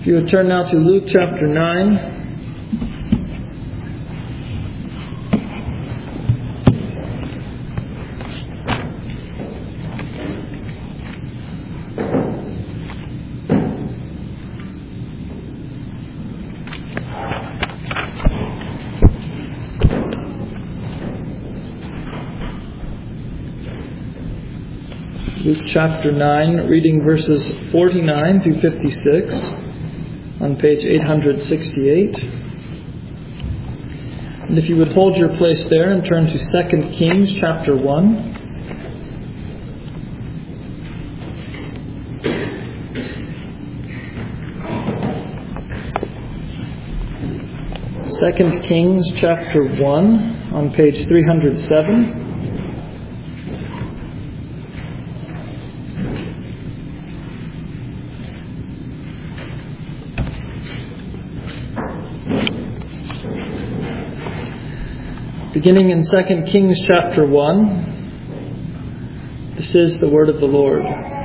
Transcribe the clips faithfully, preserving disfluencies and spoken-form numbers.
you would turn now to Luke chapter nine. Luke chapter nine, reading verses forty-nine through fifty-six on page eight hundred sixty-eight. And if you would hold your place there and turn to Second Kings chapter one. Second Kings chapter one on page three hundred seven. Beginning in Second Kings chapter one, this is the word of the Lord.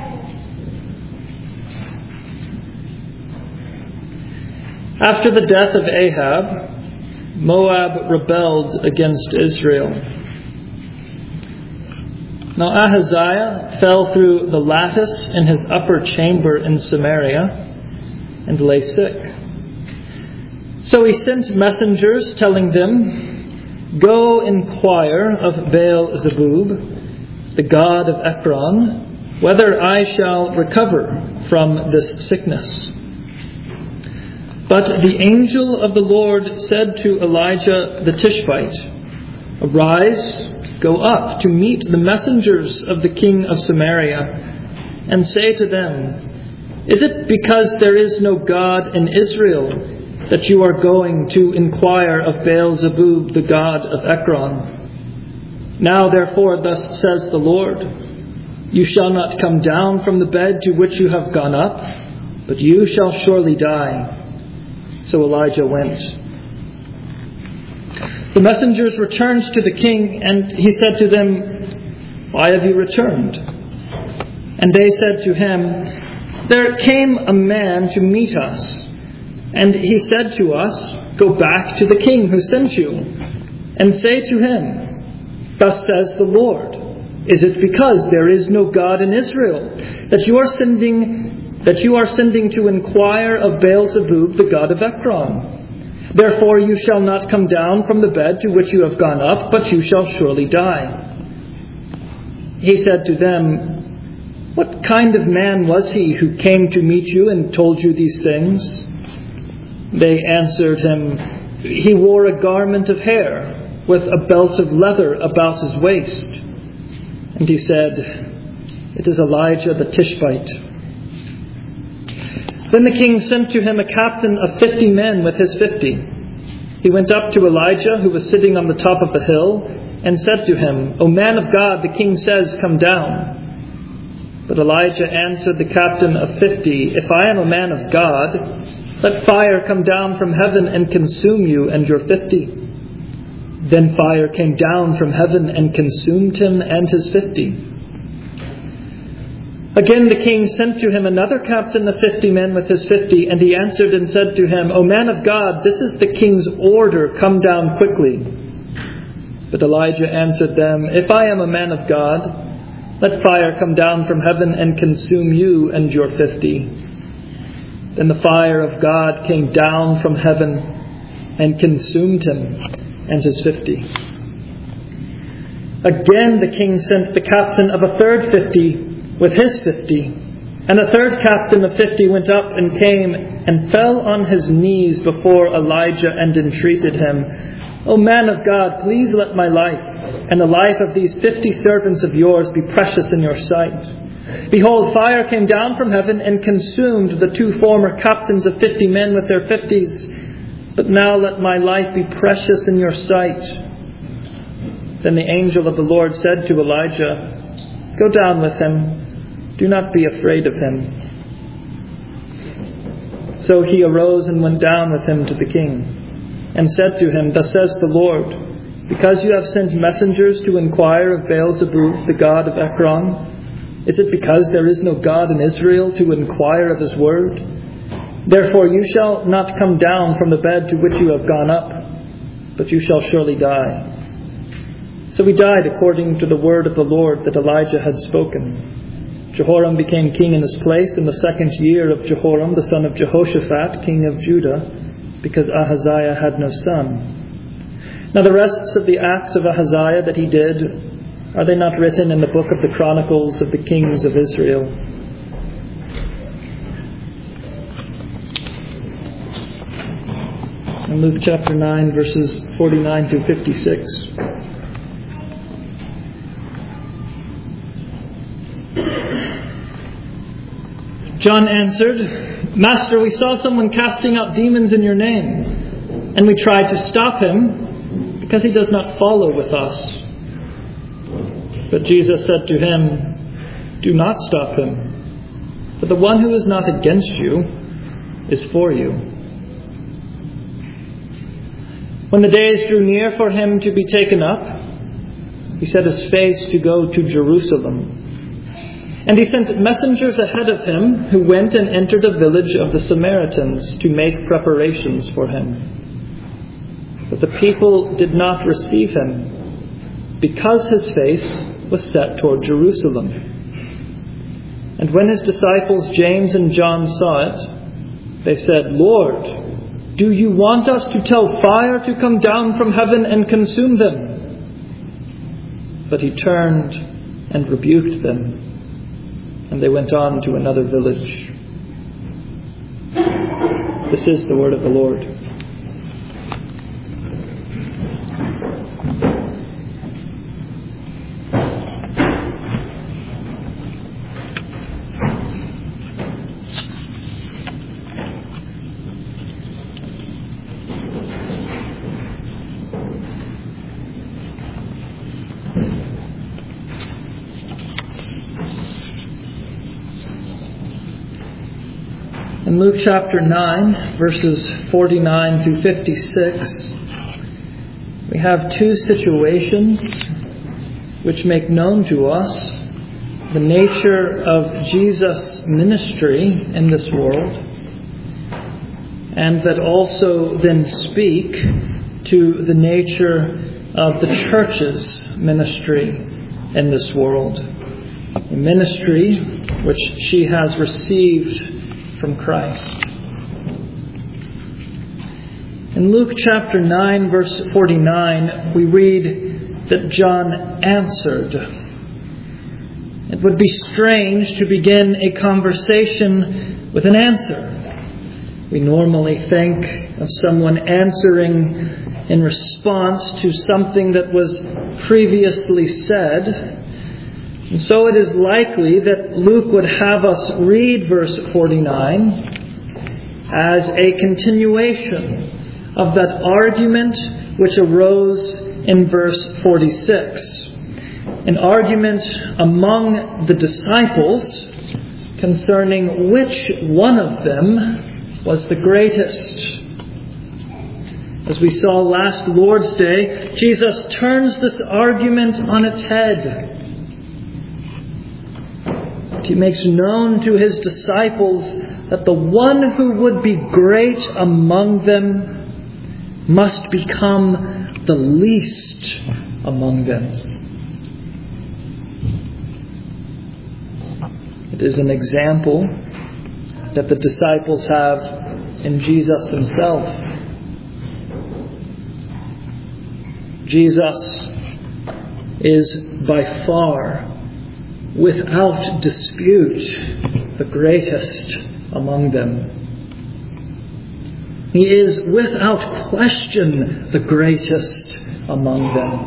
After the death of Ahab, Moab rebelled against Israel. Now Ahaziah fell through the lattice in his upper chamber in Samaria and lay sick. So he sent messengers telling them, "Go inquire of Baal-zebub, the god of Ekron, whether I shall recover from this sickness." But the angel of the Lord said to Elijah the Tishbite, "Arise, go up to meet the messengers of the king of Samaria, and say to them, Is it because there is no God in Israel that you are going to inquire of Baal-zebub, the god of Ekron? Now therefore thus says the Lord, You shall not come down from the bed to which you have gone up, but you shall surely die." So Elijah went. The messengers returned to the king, and he said to them, "Why have you returned?" And they said to him, "There came a man to meet us, and he said to us, 'Go back to the king who sent you, and say to him, Thus says the Lord, Is it because there is no God in Israel that you are sending that you are sending to inquire of Baal-zebub, the god of Ekron? Therefore you shall not come down from the bed to which you have gone up, but you shall surely die.' He said to them, What kind of man was he who came to meet you and told you these things?" They answered him, "He wore a garment of hair with a belt of leather about his waist." And he said, "It is Elijah the Tishbite." Then the king sent to him a captain of fifty men with his fifty. He went up to Elijah, who was sitting on the top of the hill, and said to him, "O man of God, the king says, come down." But Elijah answered the captain of fifty, "If I am a man of God, let fire come down from heaven and consume you and your fifty." Then fire came down from heaven and consumed him and his fifty. Again the king sent to him another captain of fifty men with his fifty, and he answered and said to him, "O man of God, this is the king's order, come down quickly." But Elijah answered them, "If I am a man of God, let fire come down from heaven and consume you and your fifty." Then the fire of God came down from heaven and consumed him and his fifty. Again the king sent the captain of a third fifty with his fifty. And a third captain of fifty went up and came and fell on his knees before Elijah and entreated him, "O man of God, please let my life and the life of these fifty servants of yours be precious in your sight. Behold, fire came down from heaven and consumed the two former captains of fifty men with their fifties. But now let my life be precious in your sight." Then the angel of the Lord said to Elijah, "Go down with him. Do not be afraid of him." So he arose and went down with him to the king, and said to him, "Thus says the Lord, because you have sent messengers to inquire of Baal-zebub, the god of Ekron, is it because there is no God in Israel to inquire of his word? Therefore you shall not come down from the bed to which you have gone up, but you shall surely die." So he died according to the word of the Lord that Elijah had spoken. Jehoram became king in his place in the second year of Jehoram, the son of Jehoshaphat, king of Judah, because Ahaziah had no son. Now the rests of the acts of Ahaziah that he did, are they not written in the book of the Chronicles of the kings of Israel? In Luke chapter nine, verses forty-nine through fifty-six. John answered, "Master, we saw someone casting out demons in your name, and we tried to stop him because he does not follow with us." But Jesus said to him, "Do not stop him, for the one who is not against you is for you." When the days drew near for him to be taken up, he set his face to go to Jerusalem. And he sent messengers ahead of him who went and entered a village of the Samaritans to make preparations for him. But the people did not receive him, because his face was set toward Jerusalem. And when his disciples James and John saw it, they said, "Lord, do you want us to tell fire to come down from heaven and consume them?" But he turned and rebuked them, and they went on to another village. This is the word of the Lord. In Luke chapter nine, verses forty-nine through fifty-six, we have two situations which make known to us the nature of Jesus' ministry in this world, and that also then speak to the nature of the church's ministry in this world, a ministry which she has received from Christ. In Luke chapter nine, verse forty-nine, we read that John answered. It would be strange to begin a conversation with an answer. We normally think of someone answering in response to something that was previously said. And so it is likely that Luke would have us read verse forty-nine as a continuation of that argument which arose in verse forty-six. An argument among the disciples concerning which one of them was the greatest. As we saw last Lord's Day, Jesus turns this argument on its head. He makes known to his disciples that the one who would be great among them must become the least among them. It is an example that the disciples have in Jesus himself. Jesus is by far, without dispute, the greatest among them. He is without question the greatest among them.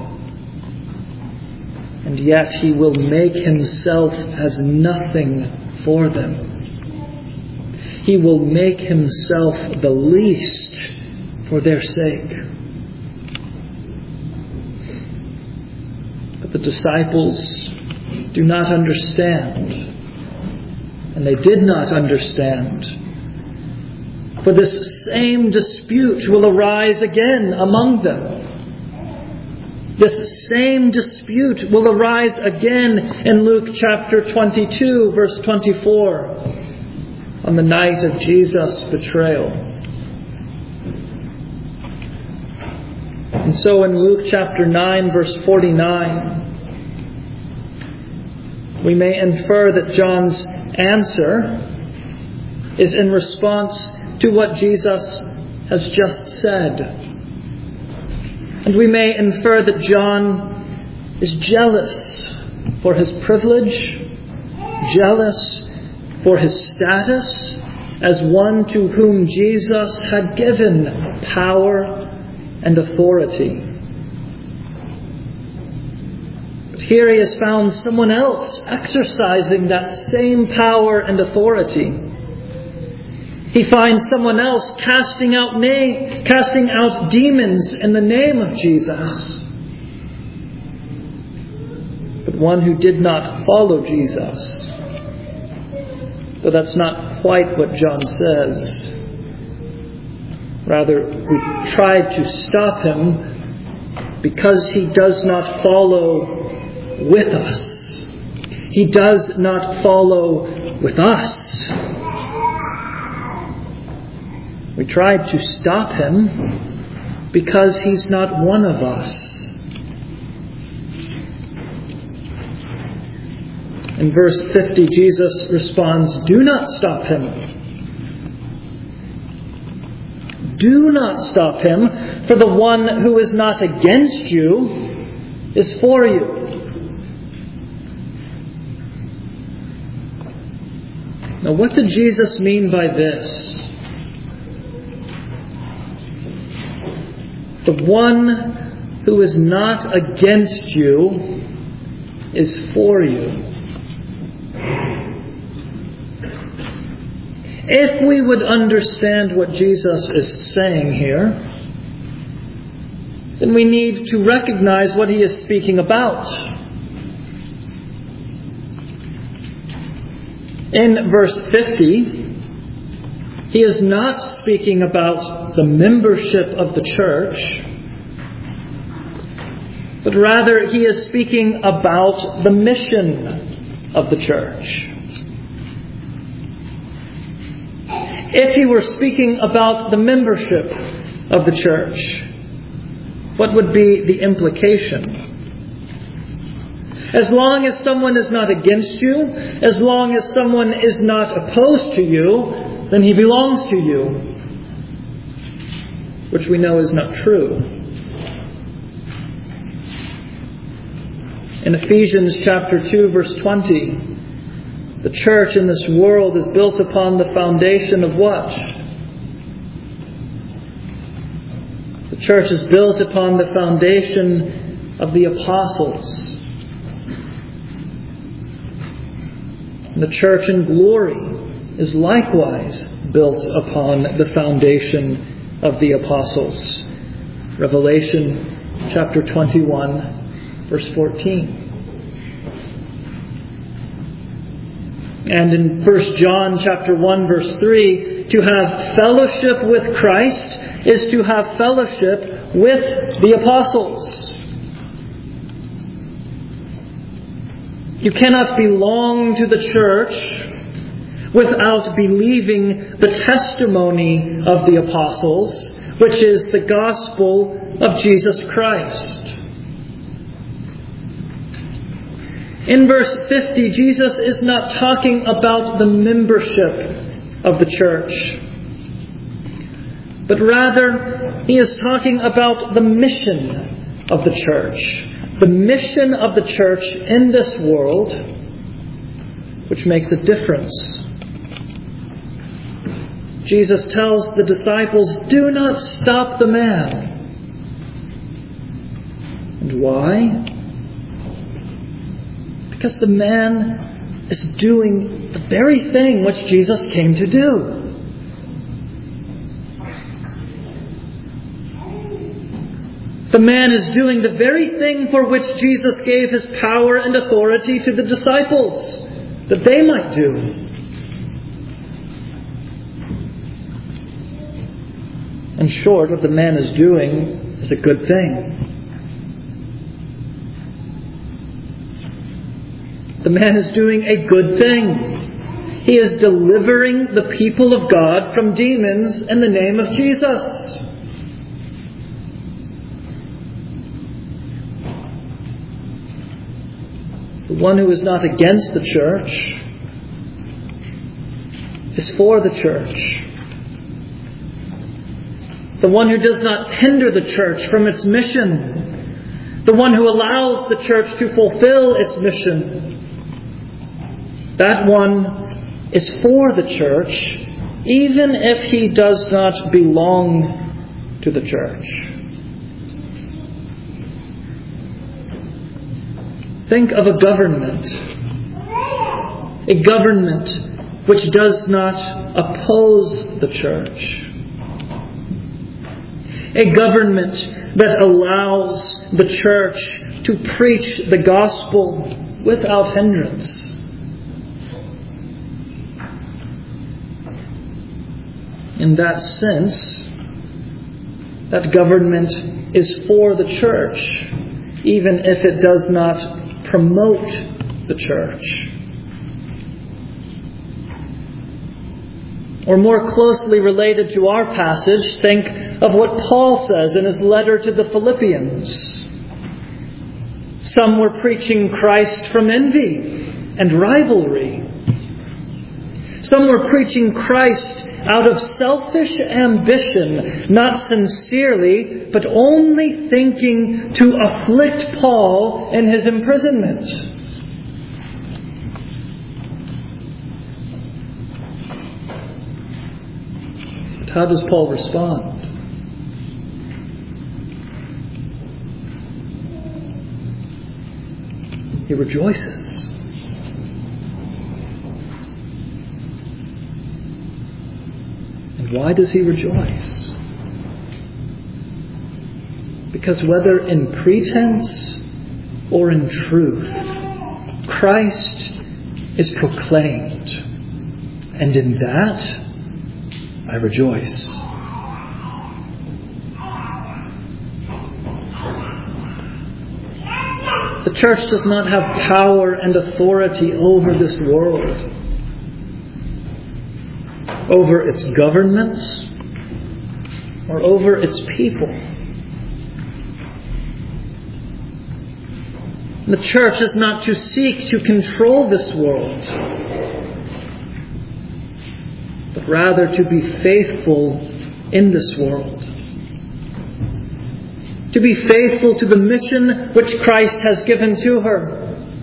And yet he will make himself as nothing for them. He will make himself the least for their sake. But the disciples do not understand. And they did not understand. For this same dispute will arise again among them. This same dispute will arise again in Luke chapter twenty-two, verse twenty-four. on the night of Jesus' betrayal. And so in Luke chapter nine, verse forty-nine, we may infer that John's answer is in response to what Jesus has just said. And we may infer that John is jealous for his privilege, jealous for his status as one to whom Jesus had given power and authority. But here he has found someone else exercising that same power and authority. He finds someone else casting out na- casting out demons in the name of Jesus. But one who did not follow Jesus. But that's not quite what John says. Rather, we tried to stop him because he does not follow with us. He does not follow with us. We tried to stop him because he's not one of us. In verse fifty, Jesus responds, "Do not stop him. Do not stop him, for the one who is not against you is for you." Now, what did Jesus mean by this? The one who is not against you is for you. If we would understand what Jesus is saying here, then we need to recognize what he is speaking about. In verse fifty, he is not speaking about the membership of the church, but rather he is speaking about the mission of the church. If he were speaking about the membership of the church, what would be the implication? As long as someone is not against you, as long as someone is not opposed to you, then he belongs to you. Which we know is not true. In Ephesians chapter two, verse twenty, the church in this world is built upon the foundation of what? The church is built upon the foundation of the apostles. And the church in glory is likewise built upon the foundation of the apostles. Revelation chapter twenty-one, verse fourteen. And in First John chapter one, verse three, to have fellowship with Christ is to have fellowship with the apostles. You cannot belong to the church without believing the testimony of the apostles, which is the gospel of Jesus Christ. In verse fifty, Jesus is not talking about the membership of the church, but rather he is talking about the mission of the church. The mission of the church in this world, which makes a difference. Jesus tells the disciples, "Do not stop the man." And why? Because the man is doing the very thing which Jesus came to do. The man is doing the very thing for which Jesus gave his power and authority to the disciples, that they might do. In short, what the man is doing is a good thing. The man is doing a good thing. He is delivering the people of God from demons in the name of Jesus. The one who is not against the church is for the church. The one who does not hinder the church from its mission. The one who allows the church to fulfill its mission. That one is for the church, even if he does not belong to the church. Think of a government. A government which does not oppose the church. A government that allows the church to preach the gospel without hindrance. In that sense, that government is for the church, even if it does not promote the church. Or more closely related to our passage, think of what Paul says in his letter to the Philippians. Some were preaching Christ from envy and rivalry. Some were preaching Christ out of selfish ambition, not sincerely, but only thinking to afflict Paul in his imprisonment. But how does Paul respond? He rejoices. And why does he rejoice? Because whether in pretense or in truth, Christ is proclaimed. And in that, I rejoice. The church does not have power and authority over this world, over its governments, or over its people. The church is not to seek to control this world, but rather to be faithful in this world. To be faithful to the mission which Christ has given to her.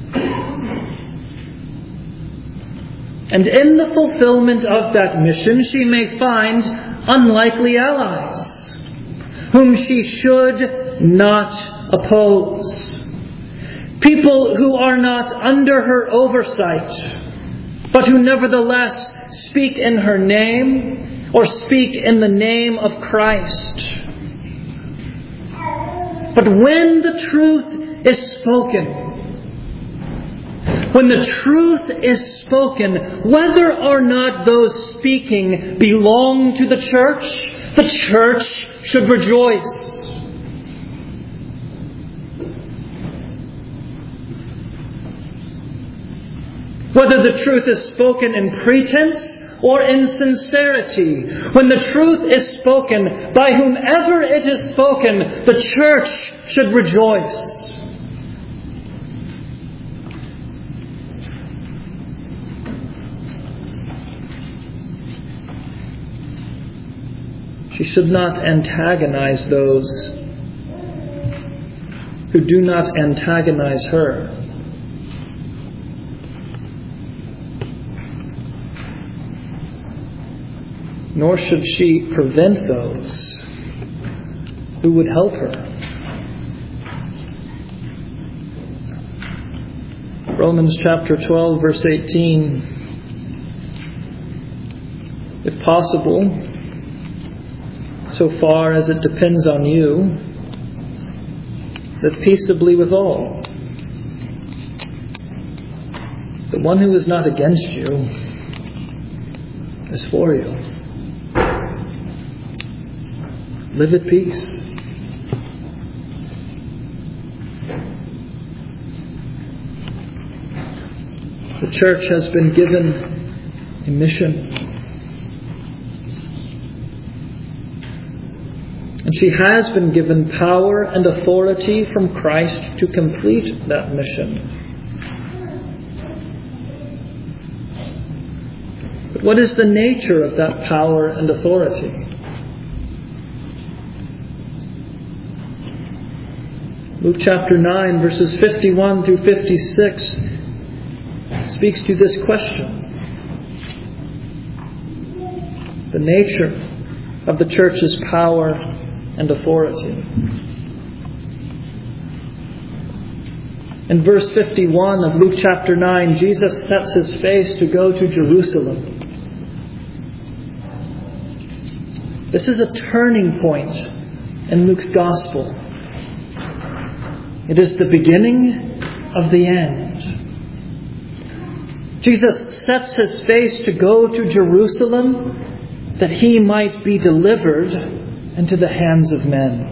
And in the fulfillment of that mission, she may find unlikely allies, whom she should not oppose. People who are not under her oversight, but who nevertheless speak in her name, or speak in the name of Christ. But when the truth is spoken, when the truth is spoken, whether or not those speaking belong to the church, the church should rejoice. Whether the truth is spoken in pretense or in sincerity, when the truth is spoken by whomever it is spoken, the church should rejoice. She should not antagonize those who do not antagonize her. Nor should she prevent those who would help her. Romans chapter twelve, verse eighteen. If possible, so far as it depends on you, live peaceably with all. The one who is not against you is for you. Live at peace. The church has been given a mission. And she has been given power and authority from Christ to complete that mission. But what is the nature of that power and authority? Luke chapter nine, verses fifty-one through fifty-six speaks to this question. The nature of the church's power and authority. In verse fifty-one of Luke chapter nine, Jesus sets his face to go to Jerusalem. This is a turning point in Luke's Gospel. It is the beginning of the end. Jesus sets his face to go to Jerusalem that he might be delivered into the hands of men.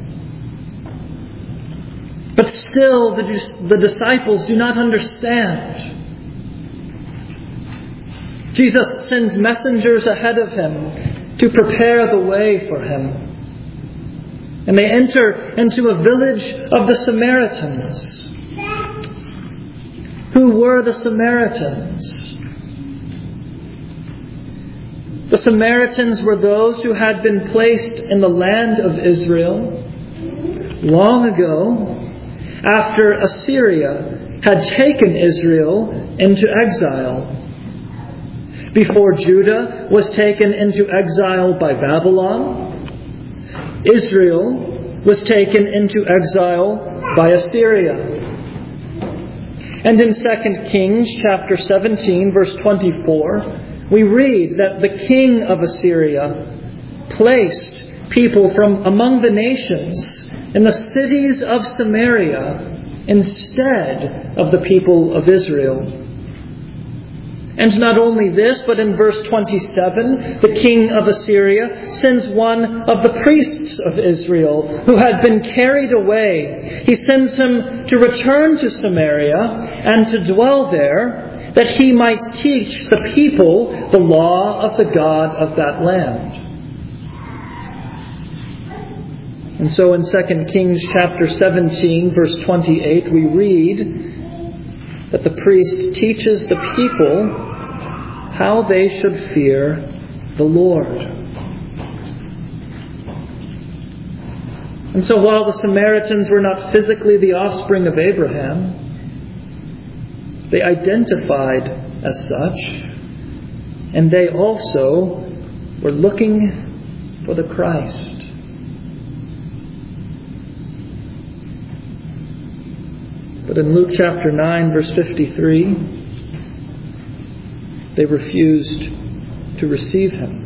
But still, the, the disciples do not understand. Jesus sends messengers ahead of him to prepare the way for him. And they enter into a village of the Samaritans. Who were the Samaritans? The Samaritans were those who had been placed in the land of Israel long ago after Assyria had taken Israel into exile. Before Judah was taken into exile by Babylon, Israel was taken into exile by Assyria. And in Second Kings chapter seventeen, verse twenty-four, we read that the king of Assyria placed people from among the nations in the cities of Samaria instead of the people of Israel. And not only this, but in verse twenty-seven, the king of Assyria sends one of the priests of Israel who had been carried away. He sends him to return to Samaria and to dwell there, that he might teach the people the law of the God of that land. And so in Second Kings chapter seventeen, verse twenty-eight, we read that the priest teaches the people how they should fear the Lord. And so while the Samaritans were not physically the offspring of Abraham, they identified as such, and they also were looking for the Christ. But in Luke chapter nine, verse fifty-three, they refused to receive him.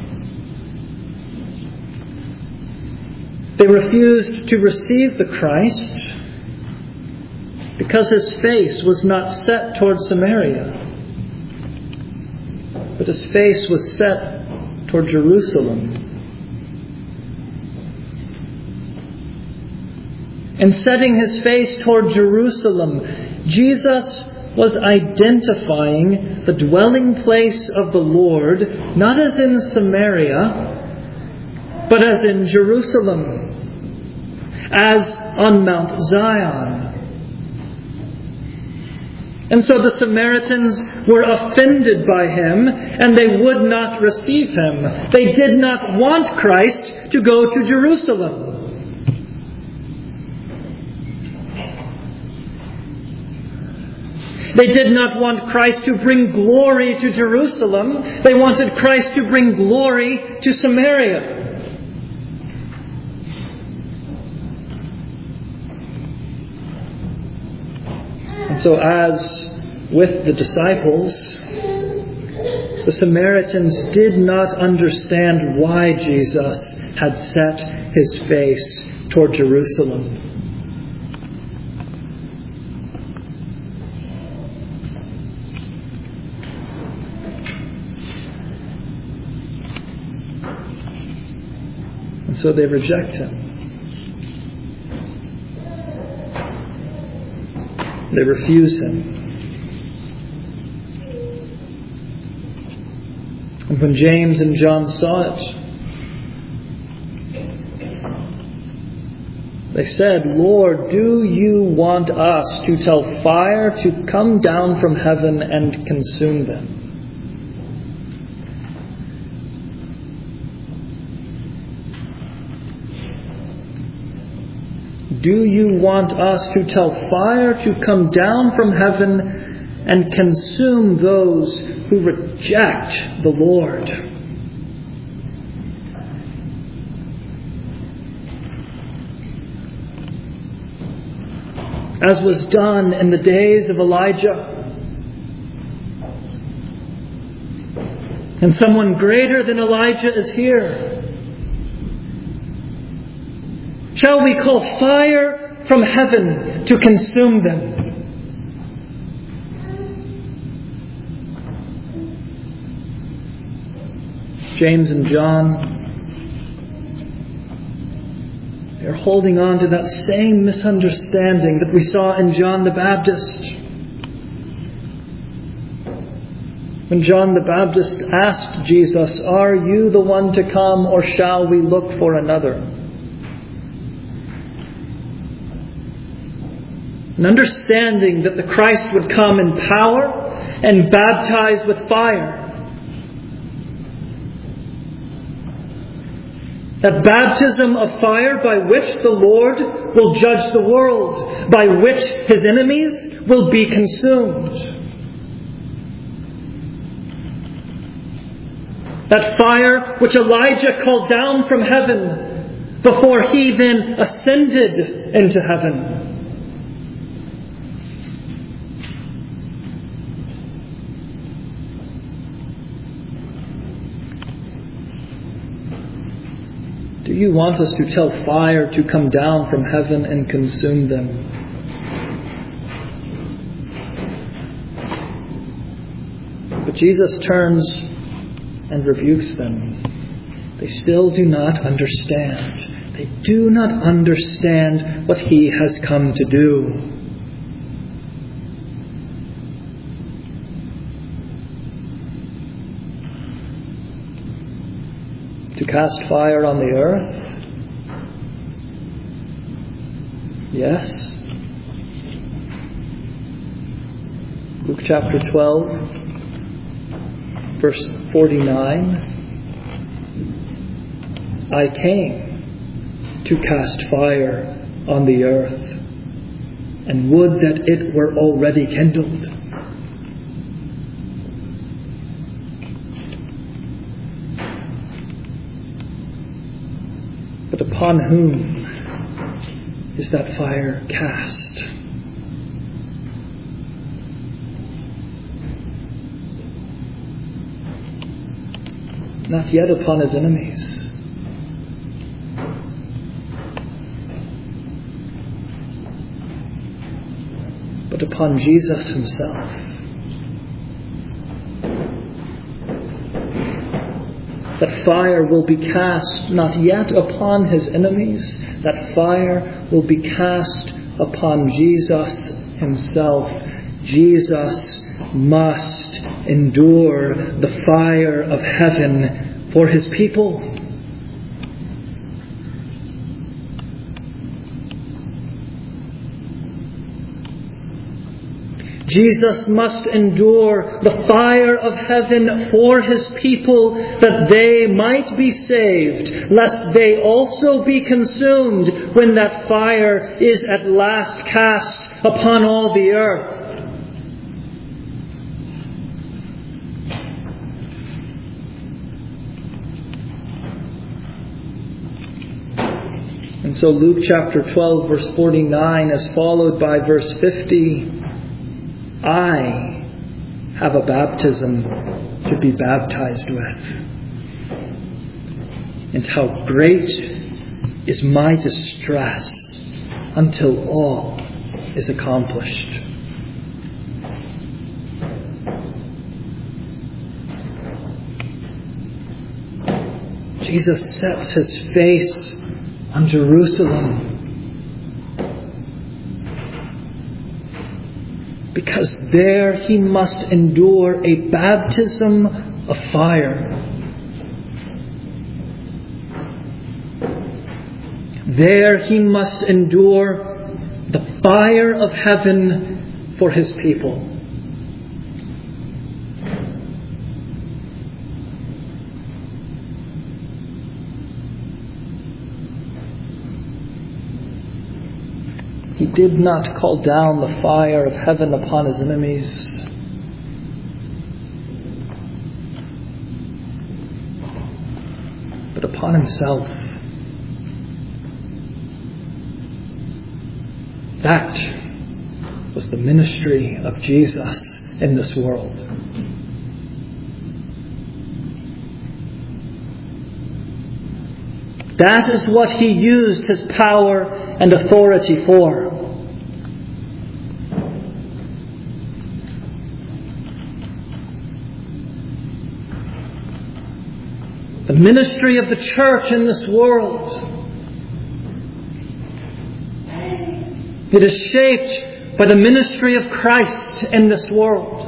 They refused to receive the Christ because his face was not set towards Samaria, but his face was set toward Jerusalem. And setting his face toward Jerusalem, Jesus was identifying the dwelling place of the Lord, not as in Samaria, but as in Jerusalem, as on Mount Zion. And so the Samaritans were offended by him, and they would not receive him. They did not want Christ to go to Jerusalem. They did not want Christ to bring glory to Jerusalem. They wanted Christ to bring glory to Samaria. And so as with the disciples, the Samaritans did not understand why Jesus had set his face toward Jerusalem. And so they reject him. They refuse him. When James and John saw it, they said, "Lord, do you want us to tell fire to come down from heaven and consume them?" Do you want us to tell fire to come down from heaven and consume those who reject the Lord? As was done in the days of Elijah. And someone greater than Elijah is here. Shall we call fire from heaven to consume them? James and John, they're holding on to that same misunderstanding that we saw in John the Baptist. When John the Baptist asked Jesus, "Are you the one to come, or shall we look for another?" An understanding that the Christ would come in power and baptize with fire. That baptism of fire by which the Lord will judge the world, by which His enemies will be consumed. That fire which Elijah called down from heaven before he then ascended into heaven. Do you want us to tell fire to come down from heaven and consume them? But Jesus turns and rebukes them. They still do not understand. They do not understand what He has come to do. To cast fire on the earth? Yes. Luke chapter twelve, verse forty-nine. I came to cast fire on the earth, and would that it were already kindled. But upon whom is that fire cast? Not yet upon His enemies. But upon Jesus Himself. That fire will be cast not yet upon His enemies. That fire will be cast upon Jesus Himself. Jesus must endure the fire of heaven for His people. Jesus must endure the fire of heaven for His people, that they might be saved, lest they also be consumed when that fire is at last cast upon all the earth. And so Luke chapter twelve, verse forty-nine is followed by verse fifty. I have a baptism to be baptized with. And how great is my distress until all is accomplished. Jesus sets His face on Jerusalem, because there He must endure a baptism of fire. there he must endure the fire of heaven for his people. He did not call down the fire of heaven upon his enemies, but upon himself. That was the ministry of Jesus in this world. That is what he used his power and authority for. The ministry of the church in this world, it is shaped by the ministry of Christ in this world.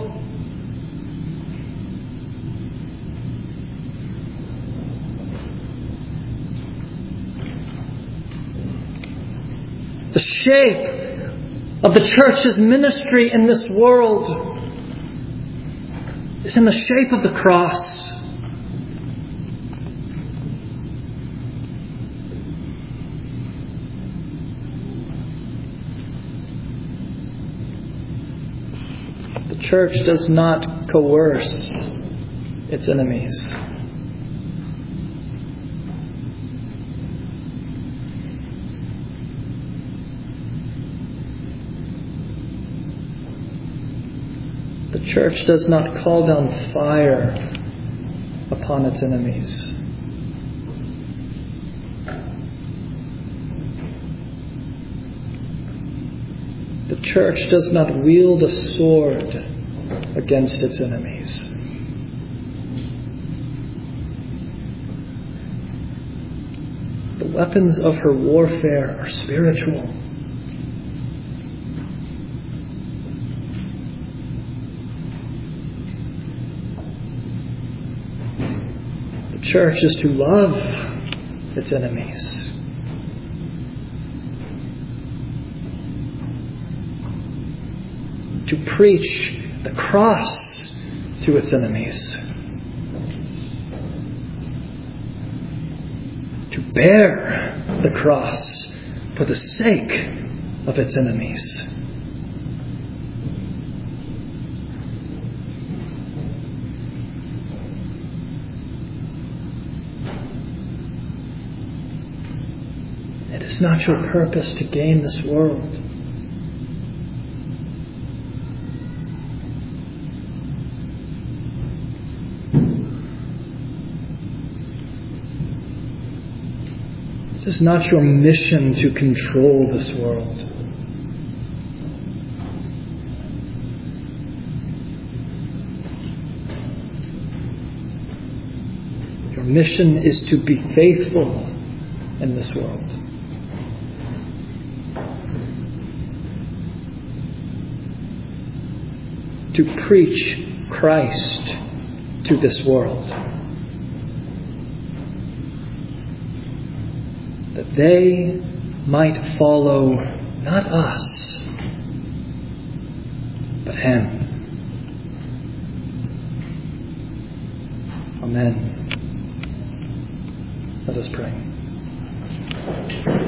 The shape of the church's ministry in this world is in the shape of the cross. The church does not coerce its enemies. The church does not call down fire upon its enemies. The church does not wield a sword against its enemies. The weapons of her warfare are spiritual. The church is to love its enemies. To preach the cross to its enemies. To bear the cross for the sake of its enemies. It is not your purpose to gain this world. It is not your mission to control this world. Your mission is to be faithful in this world. To preach Christ to this world. That they might follow not us, but Him. Amen. Let us pray.